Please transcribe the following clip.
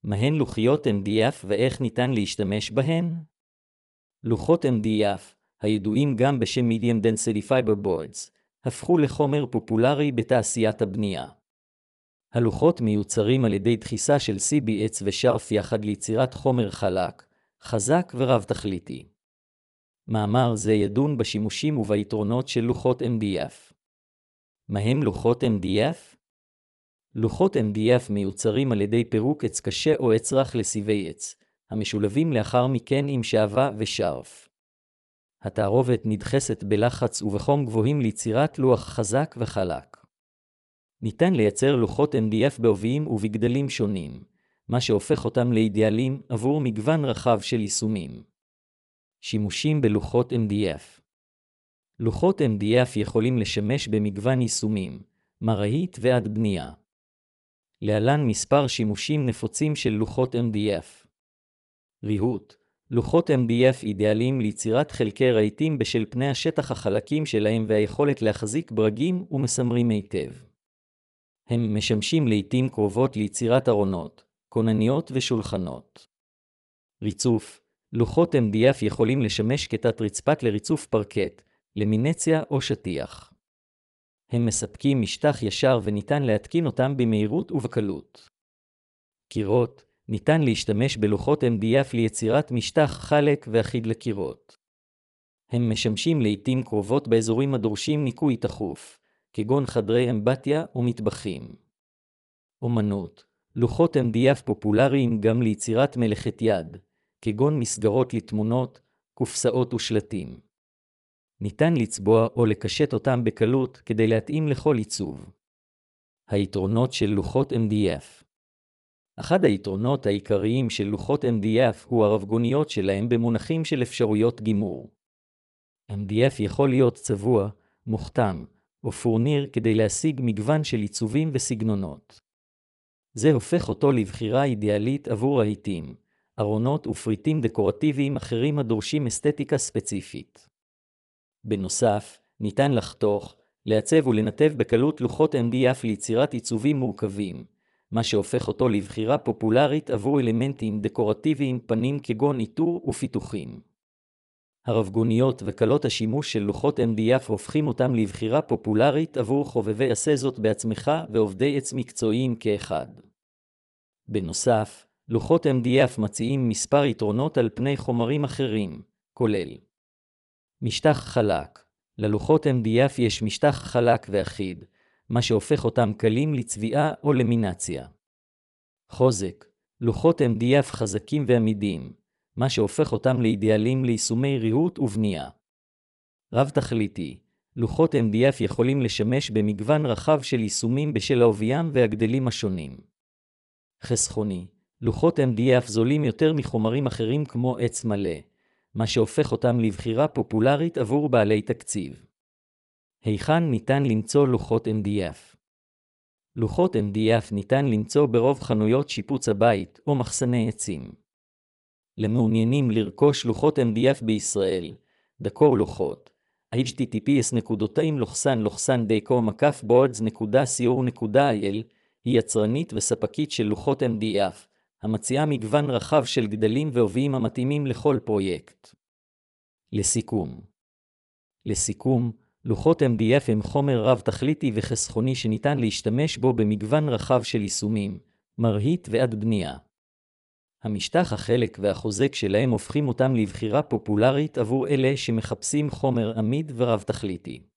מהן לוחיות MDF ואיך ניתן להשתמש בהן? לוחות MDF, הידועים גם בשם Medium Density Fiber Boards, הפכו לחומר פופולרי בתעשיית הבנייה. הלוחות מיוצרים על ידי דחיסה של CB עץ ושרף יחד ליצירת חומר חלק, חזק ורב תכליתי. מאמר זה ידון בשימושים וביתרונות של לוחות MDF. מהם לוחות MDF? לוחות MDF מיוצרים על ידי פירוק עץ קשה או עץ רך לסיבי עץ, המשולבים לאחר מכן עם שעווה ושרף. התערובת נדחסת בלחץ ובחום גבוהים ליצירת לוח חזק וחלק. ניתן לייצר לוחות MDF בעוביים ובגדלים שונים, מה שהופך אותם לאידיאליים עבור מגוון רחב של יישומים. שימושים בלוחות MDF. לוחות MDF יכולים לשמש במגוון יישומים, מראית ועד בנייה. להלן מספר שימושים נפוצים של לוחות MDF. ריהוט. לוחות MDF אידיאליים ליצירת חלקי רהיטים בשל פני השטח החלקים שלהם והיכולת להחזיק ברגים ומסמרים היטב. הם משמשים לעתים קרובות ליצירת ארונות, כונניות ושולחנות. ריצוף. לוחות MDF יכולים לשמש כתת רצפת לריצוף פרקט, למינציה או שטיח. הם מספקים משטח ישר וניתן להתקין אותם במהירות ובקלות. קירות. ניתן להשתמש בלוחות MDF ליצירת משטח חלק ואחיד לקירות. הם משמשים לעתים קרובות באזורים הדורשים ניקוי תכוף, כגון חדרי אמבטיה ומטבחים. אומנות. לוחות MDF פופולריים גם ליצירת מלאכת יד, כגון מסגרות לתמונות, קופסאות ושלטים. ניתן לצבוע או לקשט אותם בקלות כדי להתאים לכל עיצוב. היתרונות של לוחות MDF. אחד היתרונות העיקריים של לוחות MDF הוא הרבגוניות שלהם במונחים של אפשרויות גימור. MDF יכול להיות צבוע, מוכתם, או פורניר כדי להשיג מגוון של עיצובים וסגנונות. זה הופך אותו לבחירה אידיאלית עבור רהיטים, ארונות ופריטים דקורטיביים אחרים הדורשים אסתטיקה ספציפית. בנוסף, ניתן לחתוך, לעצב ולנתב בקלות לוחות MDF ליצירת עיצובים מורכבים, מה שהופך אותו לבחירה פופולרית עבור אלמנטים דקורטיביים פנים כגון עיטור ופיתוחים. הרבגוניות וקלות השימוש של לוחות MDF הופכים אותם לבחירה פופולרית עבור חובבי עשה זאת בעצמך ועובדי עץ מקצועיים כאחד. בנוסף, לוחות MDF מציעים מספר יתרונות על פני חומרים אחרים, כולל משטח חלק. ללוחות MDF יש משטח חלק ואחיד, מה שהופך אותם קלים לצביעה או למינציה. חוזק. לוחות MDF חזקים ועמידים, מה שהופך אותם לאידיאליים ליישומי ריהוט ובנייה. רב תכליתי. לוחות MDF יכולים לשמש במגוון רחב של יישומים בשל העוביים והגדלים השונים. חסכוני. לוחות MDF זולים יותר מחומרים אחרים כמו עץ מלא, מה שהופך אותם לבחירה פופולרית עבור בעלי תקציב. היכן ניתן למצוא לוחות MDF? לוחות MDF ניתן למצוא ברוב חנויות שיפוץ הבית או מחסני עצים. למעוניינים לרכוש לוחות MDF בישראל, דקור לוחות, https://decor-boards.co.il היא יצרנית וספקית של לוחות MDF, המציעה מגוון רחב של גדלים ועוביים המתאימים לכל פרויקט. לסיכום, לוחות MDF הם חומר רב תכליתי וחסכוני שניתן להשתמש בו במגוון רחב של יישומים, מרהיט ועד בנייה. המשטח החלק והחוזק שלהם הופכים אותם לבחירה פופולרית עבור אלה שמחפשים חומר עמיד ורב תכליתי.